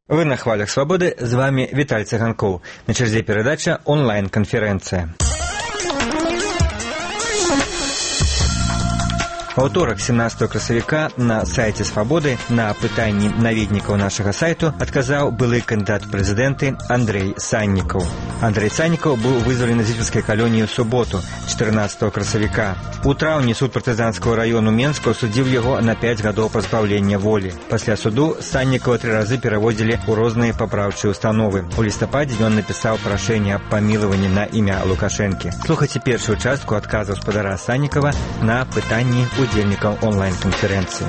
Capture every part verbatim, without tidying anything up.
Вы на хвалях свободы, з вами Віталь Цыганкоў. На чарзе перадача онлайн-канферэнцыя. У аўторак семнадцатого красавіка на сайце Свабоды на пытанні наведнікаў нашага сайту адказаў былы кандыдат прэзідэнты Андрэй Саннікаў. Андрэй Саннікаў быў вызвалены з віцебскай калоніі ў суботу, чатырнаццатого красавіка. У траўні суд партызанскага раёну Менска судзіў яго на пяць гадоў пазбаўлення волі. Пасля суду Саннікава тры разы пераводзілі ў розныя папраўчыя установы. У лістападзе ён напісаў прашэнне аб памілаванні на імя Лукашэнкі. Слухайце першую частку адказу гаспадара Саннікава на пытанні удзельнікаў онлайн-канферэнцыі.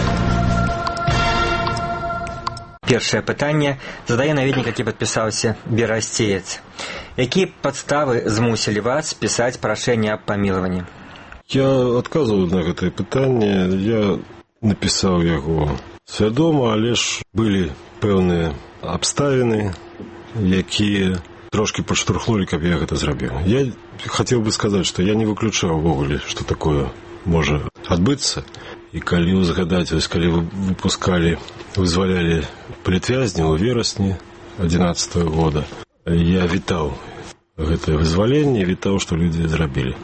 Першае пытанне задае наведнік, які падпісаўся Берасцеец. Якія падставы змусілі вас пісаць прашэнне аб памілаванні? Я адказваю на гэтае пытанне. Я напісаў яго свядома, але ж былі пэўныя абставіны, якія трошки падштурхнулі, каб я гэта зрабіў. Я хацеў бы сказаць, што я не выключаў увогуле, што такое можа адбыцца. І калі узгадаць, вось калі выпускалі, вызвалялі палітвязняў у верасні адзінаццатага года, я вітаў гэтае вызваленне, вітаў, што людзі зрабілі.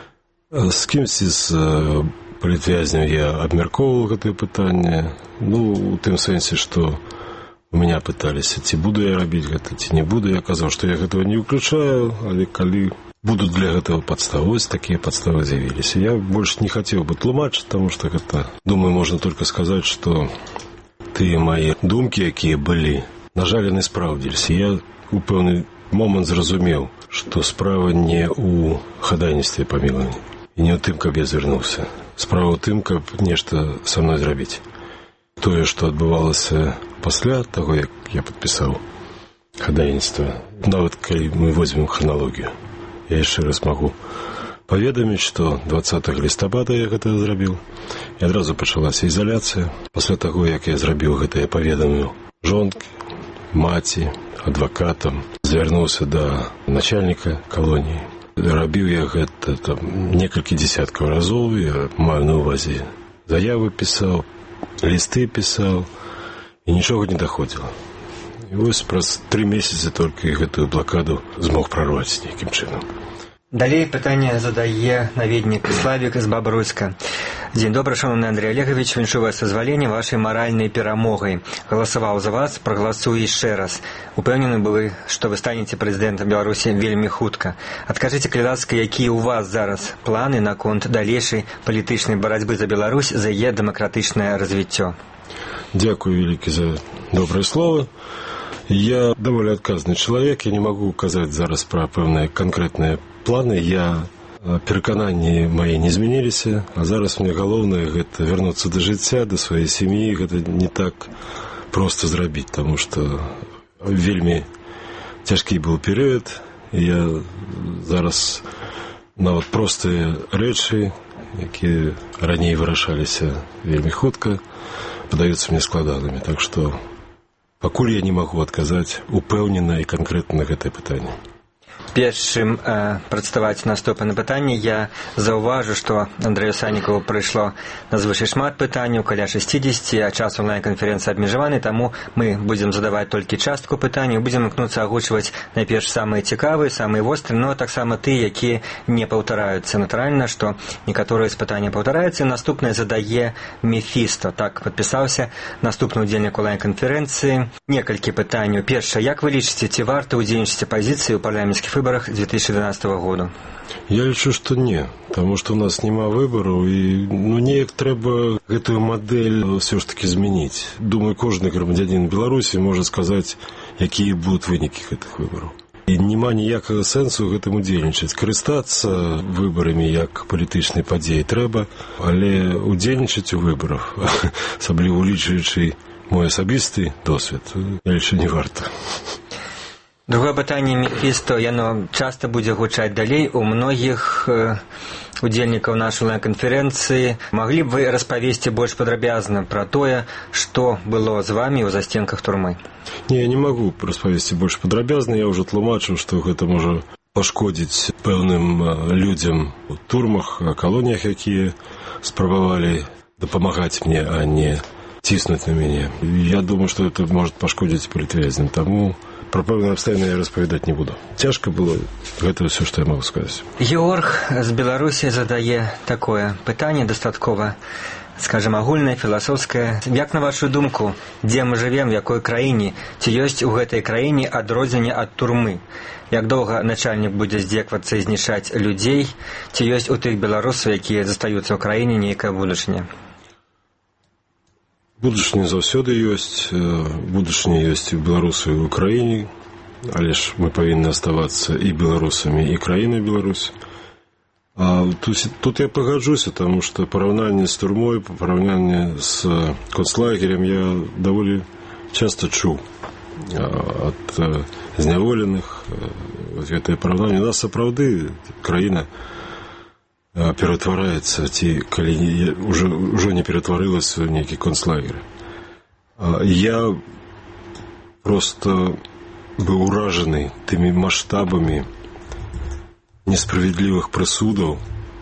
З кімсьці з палітвязняў я абмяркоўваў гэтае пытанне, ну, у тым сэнсе, што у мяне пыталіся, ці буду я рабіць гэта, ці не буду. Я казаў, што я гэтага не выключаю, але калі будут для гэтага падставы, вось такія падставы з'явіліся. Я больш не хацеў бы тлумачыць, таму што гэта, думаю, можна толькі сказаць, што тыя мае думкі, якія былі, на жаль, яны спраўдзіліся. Я у пэўны момант зразумеў, што справа не ў хадайніцтве памілавання і не ў тым, каб я звярнуўся. Справа ў тым, каб нешта са мной зрабіць. Тое, што адбывалася пасля таго, як я падпісаў хадайніцтва, нават калі мы возьмем храналогію, я яшчэ раз магу паведаміць, што дваццатага лістапада я гэта зрабіў, і адразу пачалася ізаляцыя. Пасля таго, як я зрабіў гэта, я паведаміў жонкі, маці, адвакатам, звярнуўся да начальніка калоніі. Рабіў я гэта там некалькі дзесяткаў разоў, я маю на ўвазе заявы пісаў, лісты пісаў, і нічога не даходзіла. І вось праз тры месяцы толькі гэтую блакаду змог прарваць нейкім чынам. Далей пытанне задае наведнік Славік з Бабруйска. Дзень добры, шановны Андрей Олегович, віншую вас з вызваленнем вашай маральнай перамогай. Галасаваў за вас, прагаласую яшчэ раз. Упэўнены былі, што вы станеце прэзідэнтам Беларусі вельмі хутка. Адкажыце, калі ласка, якія ў вас зараз планы наконт далейшай палітычнай барацьбы за Беларусь, за яе дэмакратычнае развіццё? Дзякую вялікі за добрыя словы. Я даволі адказны чалавек, я не магу казаць зараз пра пэўныя канкрэтныя планы. Я перакананні мае не змяніліся, а зараз мне галоўнае гэта вярнуцца да жыцця, да сваёй сям'і. Гэта не так проста зрабіць, таму што вельмі цяжкі быў перыяд. Я зараз нават простыя рэчы, якія раней вырашаліся вельмі хутка, падаюцца мне складанымі. Так што пакуль я не магу адказаць упэўнена і канкрэтна на гэтае пытанне. Перш чым э, прадставаць наступнае пытанне, я заўважу, што Андрэю Саннікаву прыйшло надзвычай шмат пытанняў, каля шэсцідзесяці, а час онлайн-канферэнцыі абмежаваны, таму мы будзем задаваць толькі частку пытанняў, будзем імкнуцца агучваць найперш самыя цікавыя, самыя вострыя, но таксама тыя, якія не паўтараюцца. Натуральна, што некаторыя з пытанняў паўтараюцца. Наступнае задае Мефісто. Так падпісаўся наступны ўдзельнік онлайн-канферэнцыі. Некалькі пытанняў. Першае, як вы лічыце, ці варта ўдзельнічаць апазіцыі ў парламенцкіх выборах две тысячи двенадцатого года? Я лічу, што не, таму што ў нас няма выбараў, і ну неяк трэба гэтую мадэль ўсё ж такі змяніць. Думаю, кожны грамадзянін Беларусі можа сказаць, якія будуць вынікі гэтых выбараў. І няма ніякага сэнсу гэтым удзельнічаць. Карыстацца выбарамі як палітычнай падзеі трэба, але удзельнічаць у выбарах, асабліва улічваючы мой асабісты досвед, я лічу, не варта. Другое пытанне Мефісто, яно часта будзе гучаць далей. У многіх э, удзельнікаў нашай онлайн-канферэнцыі маглі б вы распавесці больш падрабязна пра тое, што было з вамі ў застенках турмы? Не, я не магу распавесці больш падрабязна. Я ўжо тлумачыў, што гэта можа пашкодзіць пэўным людзям у турмах, калоніях, якія спрабавалі дапамагаць мне, а не ціснуць на мяне. Я думаю, што это можа пашкодзіць палітвязням, таму пра пэўныя абставіны я распавядаць не буду. Цяжка было, гэта ўсё, што я магу сказаць. Георг з Беларусі задае такое пытанне дастаткова, скажем, агульнае, філасофскае. Як на вашу думку, дзе мы жывем, в якой краіне, ці ёсць у гэтай краіне адрозненне ад турмы? Як доўга начальнік будзе здзеквацца і знішаць людзей, ці ёсць у тых беларусаў, якія застаюцца ў краіне, нейкая будучыня? Будучыня заўсёды ёсць, будучыня ёсць і ў беларусаў, і ў краіне, але ж мы павінны аставацца і беларусамі, і краінай Беларусь. А тут, тут я пагаджуся, таму што параўнанне з турмой, параўнанне з концлагерем я даволі часта чуў ад зняволеных. Гэтае параўнанне. У нас сапраўды краіна ператвараецца, ці калі ўжо, ўжо не ператварылася ў нейкі концлагер. Я проста быў уражаны тымі маштабамі несправядлівых прысудаў,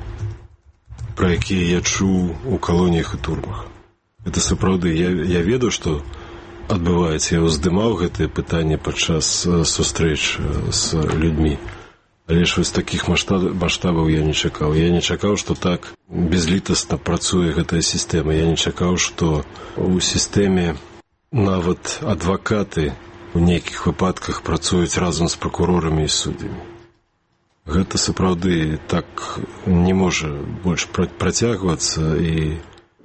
пра якія я чуў у калоніях і турмах. Гэта сапраўды, я, я ведаю, што адбываецца. Я ўздымаў гэтае пытанне падчас сустрэч з людзьмі. Але ж вось такіх маштабаў я не чакаў. Я не чакаў, што так безлітасна працуе гэтая сістэма. Я не чакаў, што у сістэме нават адвакаты у нейкіх выпадках працуюць разам з пракурорамі і суддзямі. Гэта сапраўды так не можа больш працягвацца, і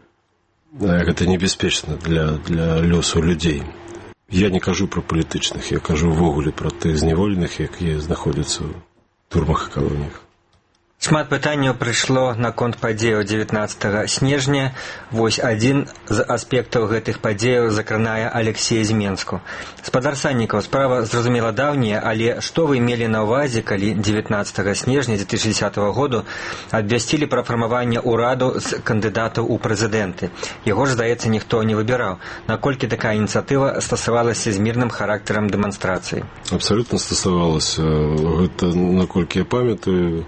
гэта небяспечна для, для лёсу людзей. Я не кажу пра палітычных, я кажу ўвогуле пра тых зняволеных, якія знаходзяцца ў турмах і калоніях. Шмат пытанняў прыйшло наконт падзеяў дзевятнаццатага снежня. Вось адзін з аспектаў гэтых падзеяў закранае Алексей з Менску. Спадар Саннікаў, справа зразумела даўняя, але што вы мелі на ўвазе, калі дзевятнаццатага снежня две тысячи десятого году абвясцілі пра фармаванне ўраду з кандыдатаў у прэзідэнты? Яго ж, здаецца, ніхто не выбіраў. Наколькі такая ініцыятыва стасавалася з мірным характарам дэманстрацыі? Абсалютна стасавалася. Гэта, наколькі я памятаю,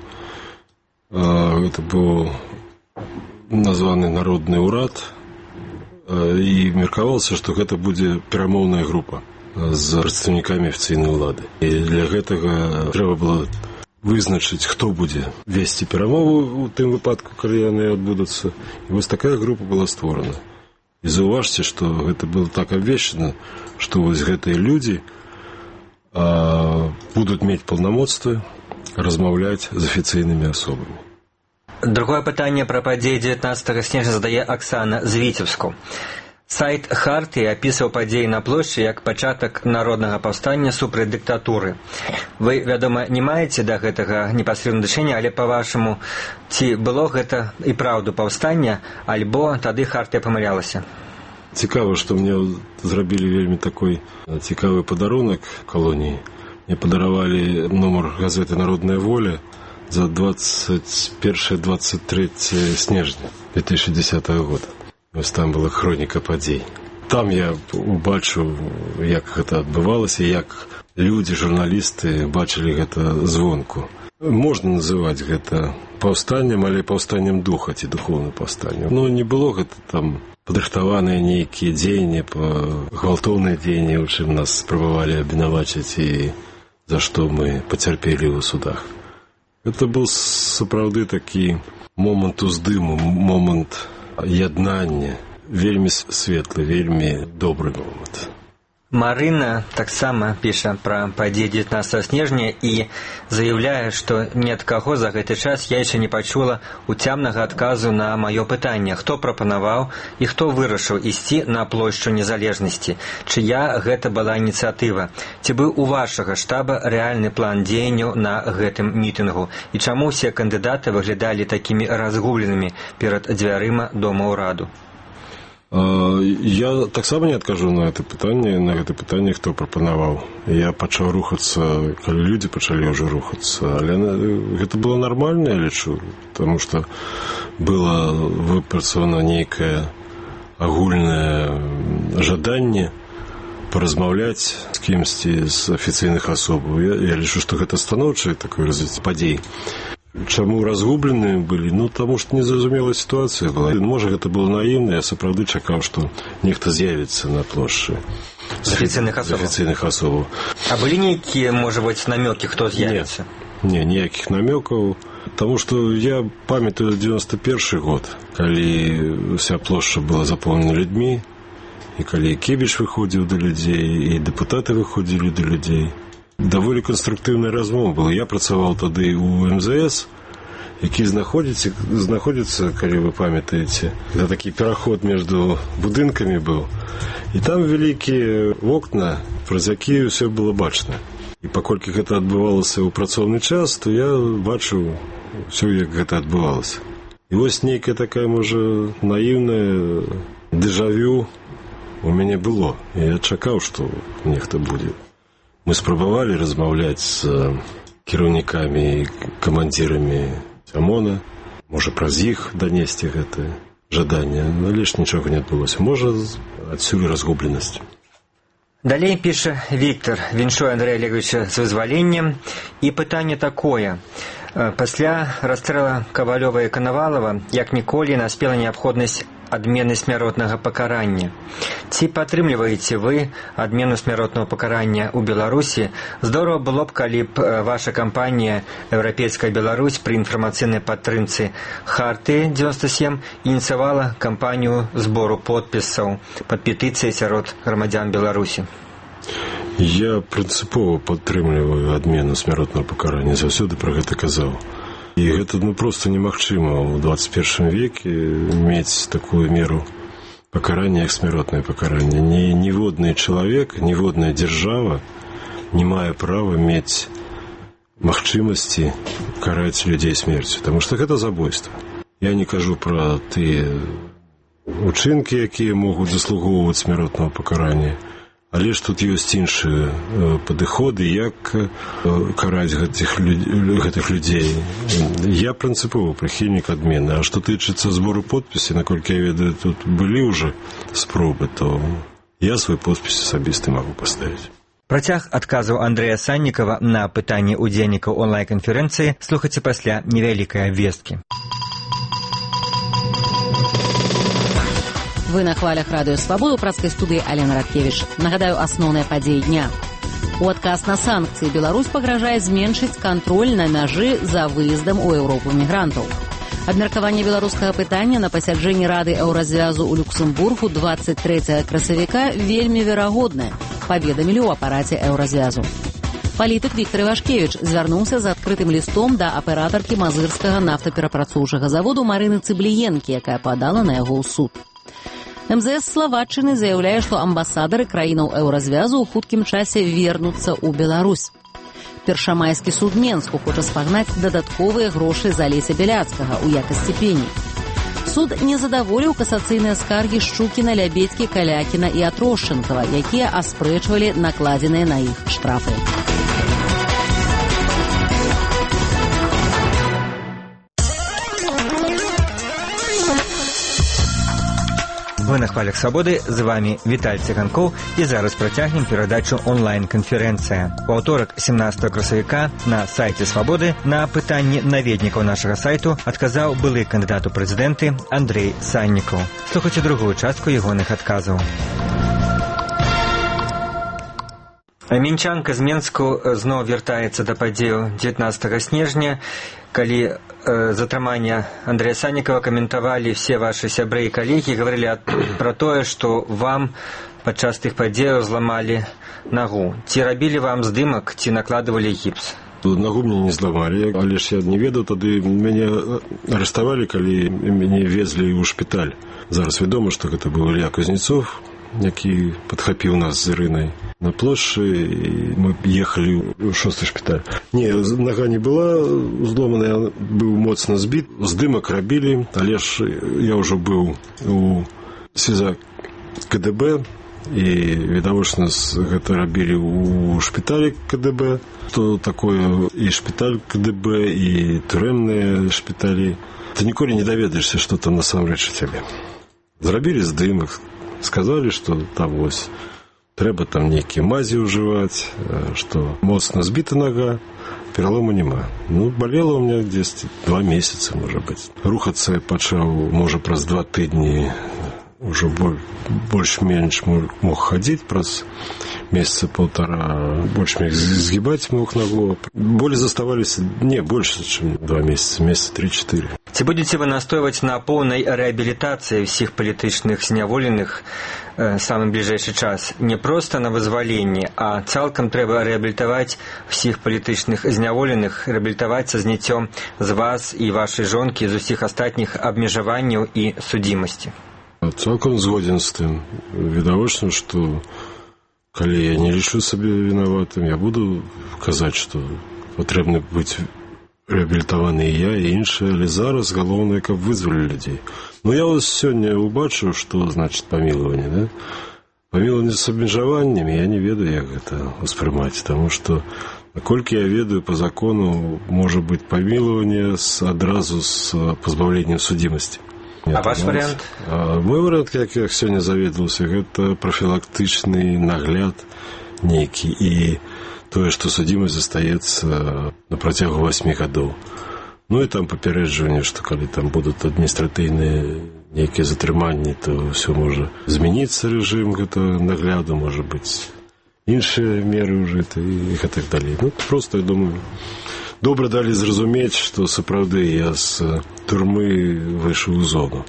гэта быў названы народны ўрад, і меркавалася, што гэта будзе перамоўная група з прадстаўнікамі афіцыйнай улады. І для гэтага трэба было вызначыць, хто будзе весці перамову ў тым выпадку, калі яны адбудуцца. І вось такая група была створана. І заўважце, што гэта было так абвешчана, што вось гэтыя людзі а, будуць мець паўнамоцтвы размаўляць з афіцыйнымі асобамі. Другое пытанне пра падзеі дзевятнаццатага снежня задае Аксана з Віцебску. Сайт Хартыі апісваў падзеі на плошчы як пачатак народнага паўстання супраць дыктатуры. Вы, вядома, не маеце да гэтага непасрэднага дачынення, але па-вашаму, ці было гэта і праўду паўстання, альбо тады Хартыя памылялася? Цікава, што мне зрабілі вельмі такой цікавы падарунак калоніі. Мне падаравалі нумар газеты «Народная воля» за двадцать первое — двадцать третье снежня две тысячи десятого года. Вось там была хроніка падзей. Там я убачыў, як гэта адбывалася, як людзі, журналісты бачылі гэта звонку. Можна называць гэта паўстаннем, але паўстаннем духа ці духоўным паўстаннем. Ну, не было гэта там падрыхтаваныя нейкія дзеянні, гвалтоўныя дзеянні, у чым нас спрабавалі абвінаваціць і за што мы пацярпелі ў судах. Гэта быў сапраўды такі момант уздыму, момант яднання, вельмі светлы, вельмі добры момант. Марына таксама піша пра падзеі дзевятнаццатага снежня і заяўляе, што ні ад каго за гэты час я яшчэ не пачула уцямнага адказу на маё пытанне, хто прапанаваў і хто вырашыў ісці на плошчу незалежнасці, чыя гэта была ініцыятыва, ці быў у вашага штаба рэальны план дзеянняў на гэтым мітынгу, і чаму ўсе кандыдаты выглядалі такімі разгубленымі перад дзвярыма дома ўраду? Я таксама не адкажу на гэта пытанне, на гэта пытанне, хто прапанаваў. Я пачаў рухацца, калі людзі пачалі ўжо рухацца, але гэта было нармальна, я лічу, таму што было выпрацавана нейкае агульнае жаданне паразмаўляць з кімсьці з афіцыйных асобаў. Я, я лічу, што гэта станоўчае такое развіццё падзей. Чаму разгубленыя былі? Ну, таму што незразумелая сітуацыя была. Можа, гэта было наіўна, я сапраўды чакаў, што нехта з'явіцца на плошчы. З афіцыйных асобаў. З афіцыйных асобаў. А былі нейкія, можа быць, намёкі, хто з'явіцца? Не, ніякіх намёкаў. Таму што я памятаю девяносто первый год, калі вся плошча была запоўнена людзьмі, і калі Кебіч выходзіў да людзей, і дэпутаты выходзілі да людзей. Даволі канструктыўная размова была. Я працаваў тады ў эм зэ эс, які знаходзіцца, знаходзіцца, калі вы памятаеце, это такі пераход між будынкамі быў. І там вялікія вокна, праз якія ўсё было бачна. І паколькі гэта адбывалася ў працоўны час, то я бачыў ўсё, як гэта адбывалася. І вось нейкая такая, можа, наіўная дэжавю у мяне было. І я чакаў, што нехта будзе. Мы спрабавалі размаўляць з кіраўнікамі і камандзірамі ОМОНа, можа, праз іх данесці гэта жаданне, але ж нічога не адбылося. Можа, адсюль разгубленасць. Далей піша Віктор, віншуе Андрэя Олеговича з вызваленнем, і пытанне такое. Пасля расстрела Кавалёва і Канавалова, як ніколі, наспела неабходнасць адмены смяротнага пакарання. Ці падтрымліваеце вы адмену смяротнага пакарання ў Беларусі? Здорава было б, калі б ваша кампанія «Еўрапейская Беларусь» пры інфармацыйнай падтрымцы Харты девяносто семь ініцыявала кампанію збору подпісаў пад петыцыяй сярод грамадзян Беларусі. Я прынцыпова падтрымліваю адмену смяротнага пакарання, заўсёды пра гэта казаў. І гэта ну, проста немагчыма ў двадцать первом веке мець такую меру пакарання, як смяротнае пакаранне. Ні, ніводны чалавек, ніводная дзяржава не мае права мець магчымасці караць людзей смерцю, таму што гэта забойства. Я не кажу пра тыя учынкі, якія могуць заслугоўваць смяротнага пакарання, але ж тут ёсць іншыя падыходы, як караць гэтых, гэтых людзей. Я прынцыпова прыхільнік адмены. А што тычыцца збору подпісі, наколькі я ведаю, тут былі ўжо спробы, то я свой подпіс асабісты магу паставіць. Працяг адказаў Андрэя Саннікава на пытанні ўдзельнікаў онлайн-канферэнцыі слухайце пасля невялікай абвесткі. Вы на хвалях радыё «Свабода» ў працкай студыі Алена Радкевіч. Нагадаю, асноўныя падзеі дня. У адказ на санкцыі Беларусь пагражае зменшыць кантроль на мяжы за выездам у Еўропу мігрантаў. Абмеркаванне беларускага пытання на пасяджэнні Рады Еўразвязу ў Люксембургу двадцать трэцяга красавіка вельмі верагоднае, паведамілі ў апараце Еўразвязу. Палітык Віктор Івашкевіч звярнуўся з адкрытым лістом да аператаркі мазырскага нафтаперапрацоўчага заводу Марыны Цыбліенкі, якая падала на яго ў суд. эм зэ эс Славатчыны заяўляе, што амбасадары краінаў Еўразвязу ў хуткім часе вернуцца ў Беларусь. Першамайскі суд Менску хоча спагнаць дадатковыя грошы за Алеся Беляцкага ў якасці пені. Суд не задаволіў касацыйныя скаргі Шчукіна, Лябедзькі, Калякіна і Атрошчэнкава, якія аспрэчвалі накладзеныя на іх штрафы. Вы на хвалях свабоды, з вами Віталь Циганкоў, і зараз працягнем перадачу онлайн-канферэнцыя. У аўторак семнадцатага красавіка на сайце Свабоды на пытанні наведнікаў нашага сайту адказаў былы кандыдат у прэзідэнты Андрэй Саннікаў. Слухайце другую частку ягоных адказаў. Мінчанка з Менску зноў вяртаецца да падзеяў дзевятнаццатага снежня, калі э, затрымання Андрэя Саннікава каментавалі все ваши сябры і калегі, гаварылі пра тое, што вам падчас тых падзеяў зламалі нагу. Ці рабілі вам здымак, ці накладывалі гіпс? Нагу мне не зламалі, але ж я не ведаў, тады мяне арыштавалі, калі мяне везлі ў шпіталь. Зараз вядома, што гэта быў Ілья Кузнецов, які падхапіў нас з Ірынай на плошчы, і мы ехалі ў шосты шпіталь. Не, нага не была зломаная, быў моцна збіт. Здымак рабілі, але ж я ўжо быў у СІЗА КДБ, і відавочна гэта рабілі ў шпіталі КДБ. Што такое і шпіталь КДБ, і турэмныя шпіталі. Ты ніколі не даведаешся, што там насамрэч у цябе. Зрабілі здымак, сказалі, што там вось трэба там нейкія мазі ўжываць, што моцна збіта нага, пералому няма. Ну, балела ў меня дзесьці два месяцы, можа быць. Рухацца я пачаў, можа, праз два тыдні ўжо больш-менш мог хадзіць, праз месяца полтора больш-менш згибаць мог ногу. Боли заставаліся не больше, чым два месяца, месяца три-четыре. Ці будете вы настойваць на поўнай рэабілітацыі ўсіх палітычных зняволеных э, самы бліжэйшы час? Не проста на вызваленні, а цалкам трэба рэабілітаваць усіх палітычных зняволеных, рэабілітаваць са зняццём з вас і вашай жонкі, з усіх астатніх абмежаванняў і судзімасці. Цалкам згоден з тым. Відавочна, што калі я не лічу сабе вінаватым, я буду казаць, што патрэбна быць рэабілітаваны і я, і іншыя, але зараз галоўнае, каб вызвалілі людзей. Ну, я вас сёння убачыў, што значыць памілаванне, да? Памілаванне з абмежаваннямі, я не ведаю, як гэта ўспрымаць, таму што, наколькі я ведаю, па закону можа быць памілаванне адразу з пазбаўленнем судзімасці. А ваш вариант? А мой вариант, як я сёння заведаваўся, гэта профілактычны нагляд нейкі і тое, што судзімасць застаецца на працягу восьмі гадоў. Ну і там папярэджванне, што калі там будуць адміністратыўныя нейкія затрыманні, то ўсё можа змяніцца рэжым гэта нагляду, можа быць іншыя меры ўжыты і гэтак далей. Ну, проста, я думаю, добра далі зразумець, што сапраўды я з турмы выйшаў у зону.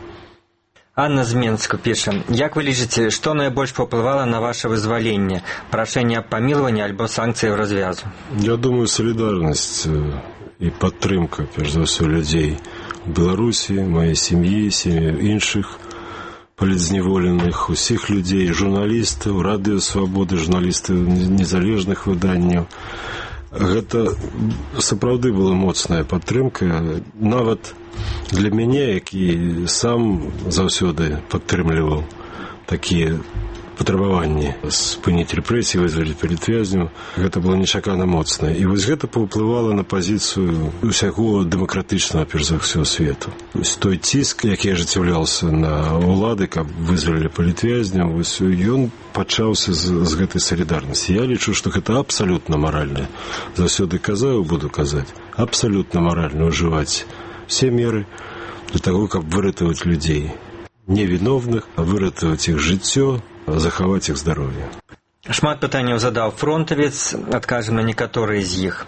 Анна з Менску піша: як вы лічыце, што найбольш паўплывала на ваше вызваленне? Прашэнне аб памілаванні альбо санкцыі ў развязу? Я думаю, салідарнасць і падтрымка, перш за ўсё, людзей у Беларусі, маёй сям'і, сям'і іншых палітзняволеных, усіх людзей, журналістаў, радыёсвабоды, журналістаў незалежных выданняў. Гэта сапраўды была моцная падтрымка. Нават для мяне, які сам заўсёды падтрымліваў такія патрабаванні спыніць рэпрэсіі, вызваліць палітвязняў, гэта было нечакана моцна. І вось гэта паўплывала на пазіцыю ўсяго дэмакратычнага, перш за ўсё, свету. Вось той ціск, які ажыццяўляўся на ўлады, каб вызвалілі палітвязняў, вось ён пачаўся з, з гэтай салідарнасці. Я лічу, што гэта абсалютна маральна. Заўсёды казаў, буду казаць, абсалютна маральна ўжываць все меры для таго, каб выратаваць людзей невіновных, выратаваць іх жыццё, захаваць іх здароўе. Шмат пытанняў задаў фронтавец, адкажем на некаторыя з іх.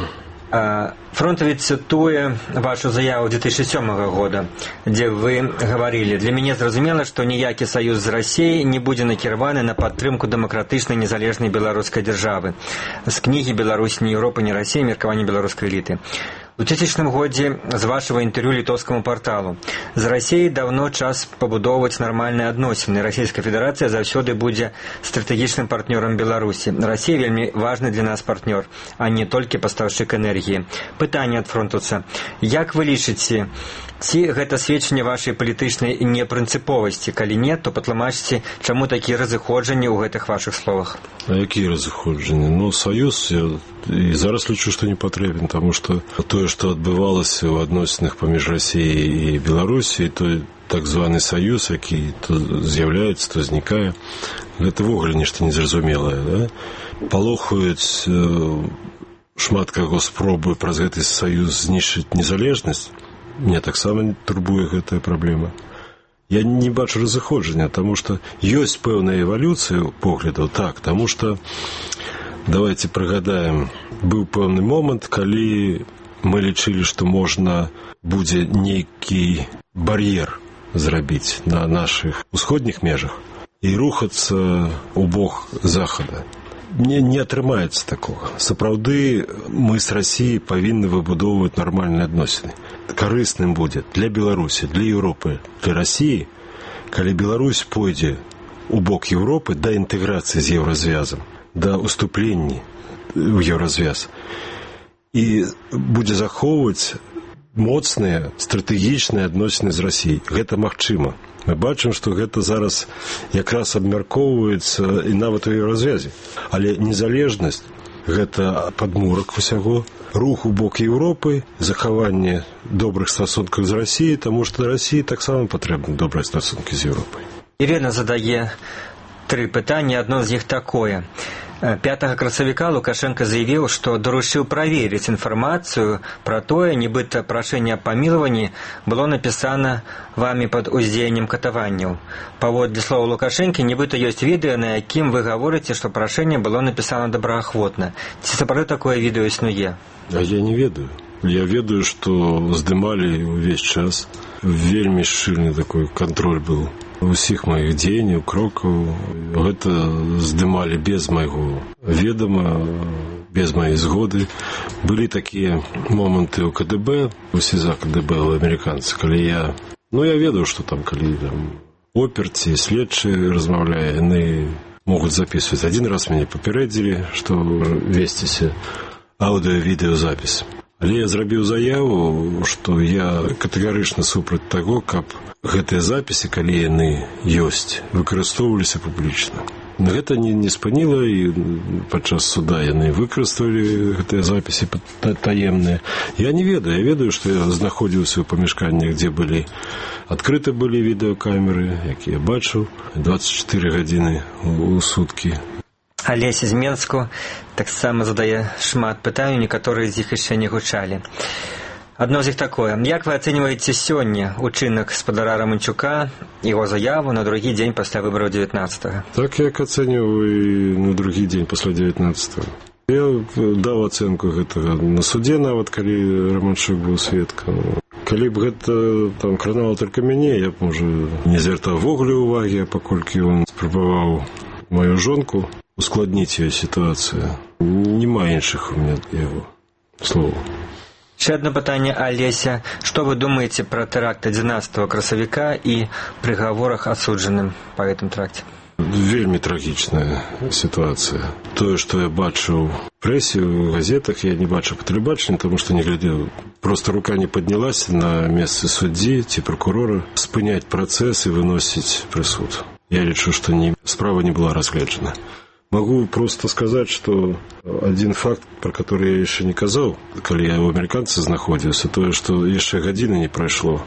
Фронтавец цытуе вашу заяву две тысячи сёмага года, дзе вы гаварылі: для мяне зразумела, што ніякі саюз з Расіяй не будзе накіраваны на падтрымку дэмакратычнай незалежнай беларускай дзяржавы. З кнігі «Беларусь, не Еўропа, не Расія. Меркаванне беларускай эліты». У две тысячном годзе з вашего інтэрв'ю літоўскаму парталу: з Расіяй давно час пабудоўваць нармальныя адносіны. Расійская федэрацыя заўсёды будзе стратэгічным партнёрам Беларусі. Расія вельмі важны для нас партнёр, а не толькі пастаўшчык энергіі. Пытанне ад фронтуца: як вы лічыце, ці гэта сведчанне вашай палітычнай непрынцыповасці? Калі не, то патлумачце, чаму такія разыходжанні ў гэтых вашых словах? А якія разыходжанні? Ну, саюз я і зараз лічу, што не патрэбен, таму што тое, што адбывалася ў адносінах паміж Расіяй і Беларусі, той так званы саюз, які то з'яўляецца, то знікае, гэта ввогуле нешта незразумелае, да? Палохаюць э, шмат каго спробуе праз гэты саюз знішчыць незалежнасць. Мне таксама турбуе гэтая праблема. Я не бачу разыходжання, таму што ёсць пэўная эвалюцыя поглядаў, так, таму што, давайте прыгадаем, быў пэўны момант, калі мы лічылі, што можна будзе нейкі бар'ер зрабіць на нашых усходніх межах і рухацца ў бок захада. Не, не атрымаецца такога. Сапраўды мы з Расіяй павінны выбудоўваць нармальныя адносіны. Карысным будзе для Беларусі, для Еўропы, для Расіі, калі Беларусь пойдзе ў бок Еўропы да інтэграцыі з еўразвязам, да уступлення ў еўразвяз, і будзе захоўваць моцныя стратэгічныя адносіны з Расіяй. Гэта магчыма. Мы бачым, што гэта зараз якраз абмяркоўваецца і нават у еўразвязе. Але незалежнасць – гэта падмурак усяго, рух у бок Еўропы, захаванне добрых стасункаў з Расіяй, таму што Расіі таксама патрэбны добрыя стасункі з Еўропай. Ірына задае три пытания. Одно из них такое. пятага красавіка Лукашенко заявіў, што даручыў праверыць інфармацыю пра тое, нібыта прашэнне аб памілаванні было напісана вамі пад уздзеяннем катаванняў. Паводле слова Лукашэнкі, нібыта ёсць відэа, на якім вы гаворыце, што прашэнне было напісана добраахвотна. Ці сапраўды такое відэо існуе? А я не ведаю. Я ведаю, што здымалі ўвесь час. Вельмі шчыльны такой кантроль быў усіх маіх дзеянняў, крокаў. Гэта здымалі без майго ведама, без маёй згоды. Былі такія моманты ў ка дэ бэ, у СІЗА ка дэ бэ, у амерыканцы, калі я... Ну, я ведаю, што там, калі там оперці, следчыя размаўляе, яны могуць записываць. Адзін раз мяне папярэдзілі, што весціся аўдыё-відэазапіс. Але я зрабіў заяву, што я катэгарычна супраць таго, каб гэтыя запісы, калі яны ёсць, выкарыстоўваліся публічна. Гэта не, не спыніла, і падчас суда яны выкарыстоўвалі гэтыя запісы таемныя. Я не ведаю, я ведаю, што я знаходзіўся ў памяшканнях, дзе былі адкрыты былі відэакамеры, якія бачыў дваццаць чатыры гадзіны ў суткі. Алесь з Менску таксама задае шмат пытанняў, некаторыя з іх яшчэ не гучалі. Адно з іх такое. Як вы ацэньваеце сёння учынак спадара Романчука, яго заяву на другі дзень пасля выбараў дзевятнаццатага? Так, як ацэньваю на другі дзень пасля дзевятнаццатага. Я даў ацэнку гэтага на суде, нават калі Романчук быў сведкам. Калі б гэта там кранала толькі мяне, я б, можа, не звяртаў ввогуле ўвагі, паколькі ён спрабаваў маю жонку ускладніць ёй сітуацыю. Нема іншых у мяне яго слоў. Ще одно пытанне, Алеся. Што вы думаеце пра тэракт адзінаццатага красавіка і прыгаворах асуджаным па гэтым тэракце? Вельмі трагічная сітуацыя. Тое, што я бачыў у прэсе, у газетах, я не бачыў па тэлебачанні, таму што не глядзеў. Проста рука не паднялася на месцы суддзі ці пракурора спыняць працэс і выносіць прысуд. Я лічу, што не, справа не была разгледжана. Могу просто сказать, что один факт, про который я еще не казал, калі я у американца знаходзіўся, тое, што яшчэ гадзіны не прайшло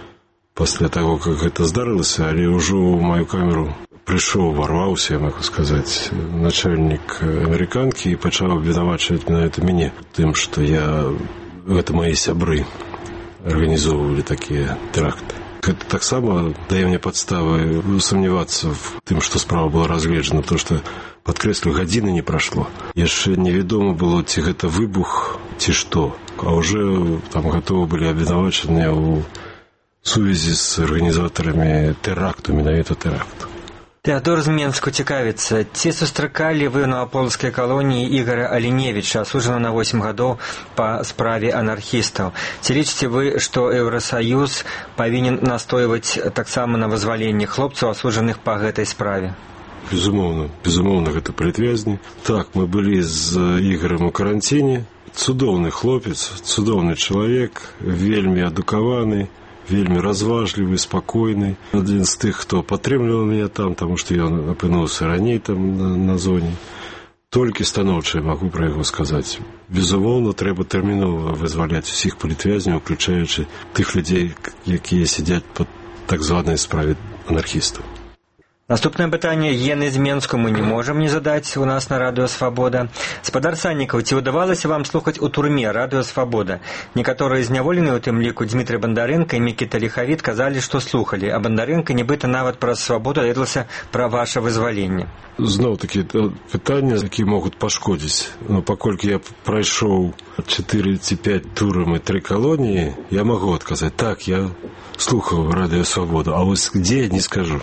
пасля таго, как гэта здарылася, але ўжо ў маю камеру прыйшоў, варваўся, я могу сказаць, начальнік амерыканкі і пачаў абвінавачваць менавіта мяне тым, што я, гэта мои сябры арганізоўвалі такія тэракты. Гэта таксама дае мне падставы сумнявацца в тым, што справа была разгледжана, то што, падкрэслю, гадзіны не прайшло. Яшчэ невядома было, ці гэта выбух, ці што. А ўжо там гатовы былі абвінавачаныя ў сувязі з арганізатарамі тэракту, менавіта тэракту. Тэадор з Менску цікавіцца, ці сустракалі вы на аполскай калоніі Ігора Аліневіча, асуджанага на восем гадоў па справе анархістаў? Ці лічыце вы, што Еўрасаюз павінен настойваць таксама на вызваленні хлопцаў, асуджаных па гэтай справе? Безумоўна, безумоўна, гэта палітвязні. Так, мы былі з Ігорам у каранціне. Цудоўны хлопец, цудоўны чалавек, вельмі адукаваны, вельмі разважлівы, спакойны. Адзін з тых, хто падтрымліваў мяне там, таму што ён апынуўся раней там на, на зоне. Толькі станоўча магу пра яго сказаць. Безумоўна, трэба тэрмінова вызваляць усіх палітвязняў, уключаючы тых людзей, якія сядзяць пад так званай справе анархістаў. Наступнае пытанне Гены з Менску мы не можам не задаць у нас на Радыё Свабода. Спадар Саннікаў, ці ўдавалася вам слухаць у турме Радыё Свабода? Некаторыя зняволеныя, у тым ліку Дмітрый Бандарэнка і Мікіта Ліхавіт, казалі, што слухалі, а Бандарэнка нібыта нават праз Свабоду даведалася пра ваша вызваленне. Зноў-такі пытанні, якія могуць пашкодзіць. Ну, паколькі я прайшоў чатыры ці пяць турам і тры калоніі, я магу адказаць, так, я слухаў Радыё Свабоду, а вось дзе, не скажу.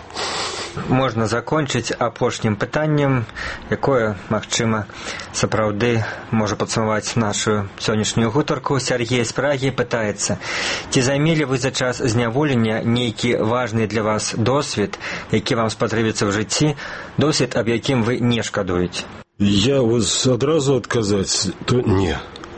Можна закончыць апошнім пытаннем, якое, магчыма, сапраўды можа падсумаваць нашу сённяшнюю гутарку. Сергей з Прагі пытаецца, ці займелі вы за час зняволення нейкі важны для вас досвед, які вам спатрэбіцца ў жыцці, досвед, аб якім вы не шкадуеце? Я вось адразу адказаць, то не.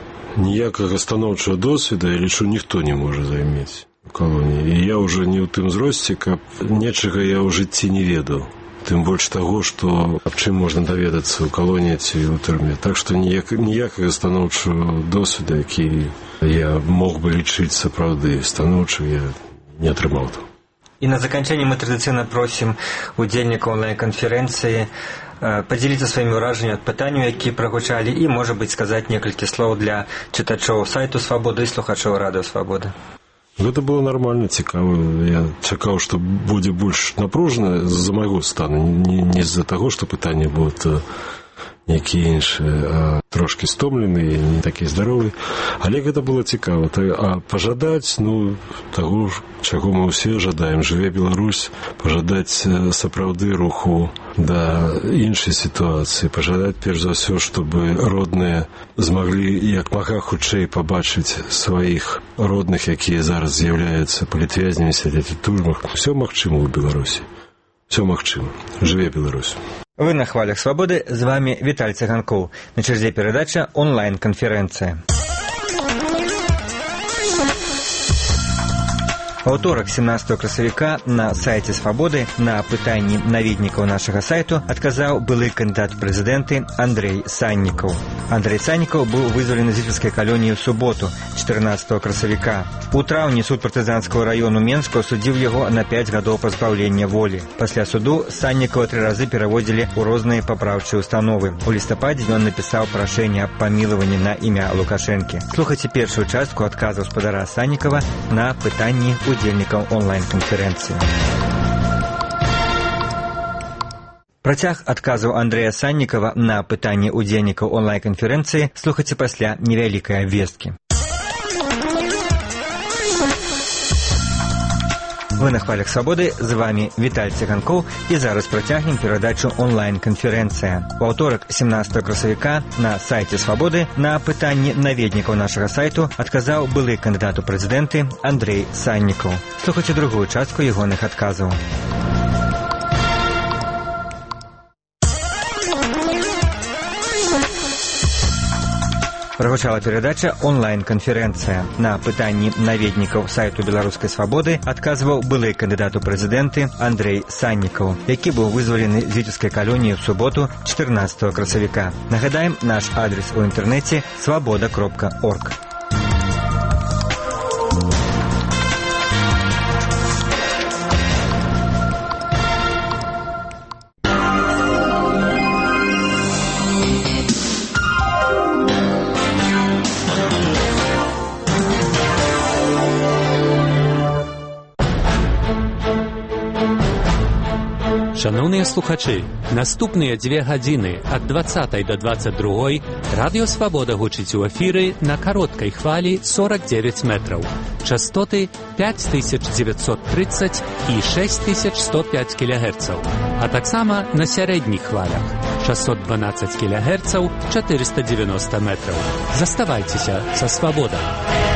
Ніякага станоўчага досведа, я лічу, ніхто не можа займець у калоніі. І я ўжо не ў тым зросце, каб нечага я ў жыцці не ведаў. Тым больш таго, што аб чым можна даведацца ў калоніі ці ў турме. Так што ніяк, ніякага станоўчага досведа, які я мог бы лічыць сапраўды станоўчым, я не атрымаў там. И на заканчэнне мы традыцыйна просім удзельнікаў онлайн-канферэнцыі падзяліцца сваімі ўражаннямі ад пытанняў, якія прагучалі, і, можа быць, сказаць некалькі слоў для чытачоў сайту «Свабода» і слухачоў радыё «Свабода». Гэта было нармальна, цікава. Я чакаў, што будзе больш напружана з-за майго стану, не, не з-за таго, што пытанні будуць якія іншыя, а трошкі стомленыя, не такія здаровыя. Але гэта было цікава. А пажадаць, ну, таго, чаго мы ўсе жадаем. Жыве Беларусь, пажадаць сапраўды руху да іншай сітуацыі, пажадаць перш за ўсё, чтобы родныя змаглі як мага хутчэй пабачыць сваіх родных, якія зараз з'яўляюцца палітвязнямі, сядзяць у турмах. Усё магчыма ў Беларусі. Усё магчыма. Жыве Беларусь. Вы на хвалях «Свободы», з вами Віталь Цыганкоў. На чарзе перадача онлайн-канферэнцыя. Аўторак семнадцатого красавіка на сайце «Свабоды» на пытанні наведнікаў нашага сайту адказаў былы кандыдат у прэзідэнты Андрэй Саннікаў. Андрэй Саннікаў быў вызвалены з ліпецкай калоніі ў суботу, чатырнаццатого красавіка. У траўні суд партызанскага раёну Менска судзіў яго на пяць гадоў пазбаўлення волі. Пасля суду Саннікава тры разы пераводзілі ў розныя папраўчыя установы. У лістападзе ён напісаў прашэнне аб памілаванні на імя Лукашэнкі. Слухайце першую частку адказу спадара Саннікава на пытанні удзельнікаў онлайн-канферэнцыі. Працяг адказаў Андрэя Саннікава на пытанні удзельнікаў онлайн-канферэнцыі слухайце пасля невялікай абвесткі. Вы на хвалях «Свободы», з вами Віталь Цыганкоў, і зараз працягнем перадачу онлайн-канферэнцыя. У аўторак семнадцатого красавіка на сайце «Свободы» на пытанні наведнікаў нашага сайту адказаў былы кандыдат у прэзідэнты Андрэй Саннікаў. Слухайце другую частку ягоных адказаў. Прагучала перадача онлайн-канферэнцыя. На пытанні наведнікаў сайту беларускай «Свабоды» адказваў былы кандыдат у прэзідэнты Андрэй Саннікаў, які быў вызвалены з ліпецкай калоніі ў суботу, чатырнаццатого красавіка. Нагадаем, наш адрес у інтэрнэце свабода кропка орг. Шановныя слухачы, наступныя дзве гадзіны ад дваццатай да дваццаць другой радыё «Свабода» гучыць у эфіры на кароткай хвалі сорок девять метраў, частоты пять тысяч девятьсот тридцать і шесть тысяч сто пять кілогерцаў, а таксама на сярэдніх хвалях шестьсот двенадцать кілогерцаў, четыреста девяносто метраў. Заставайцеся са «Свабодай».